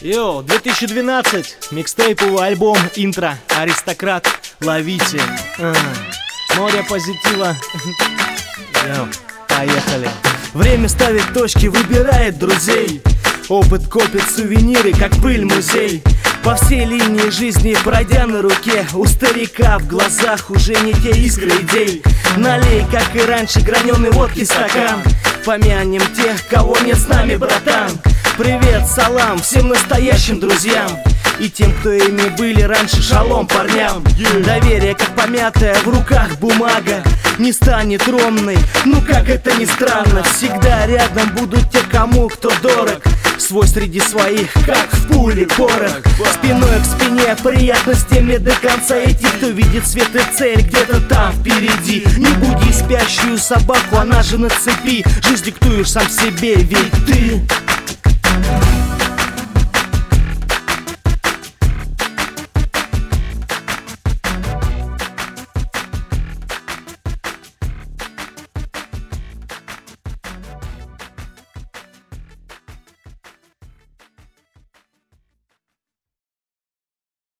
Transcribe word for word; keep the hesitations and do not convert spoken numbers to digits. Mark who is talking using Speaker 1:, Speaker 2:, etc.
Speaker 1: Йоу, две тысячи двенадцать, микстейповый альбом, интро, Аристократ, ловите. А, море позитива. Йоу, поехали. Время ставит точки, выбирает друзей. Опыт копит сувениры, как пыль музей. По всей линии жизни пройдя на руке, у старика в глазах уже не те искры идей. Налей, как и раньше, граненый водки стакан. Помянем тех, кого нет с нами, братан. Привет, салам всем настоящим друзьям и тем, кто ими были раньше, шалом парням. Доверие, как помятая в руках бумага, не станет ровной, ну как это ни странно. Всегда рядом будут те, кому кто дорог. Свой среди своих, как в пуле порох. Спиной к спине, приятно с теми до конца идти, кто видит свет и цель где-то там впереди. Не буди спящую собаку, она же на цепи. Жизнь диктуешь сам себе, ведь ты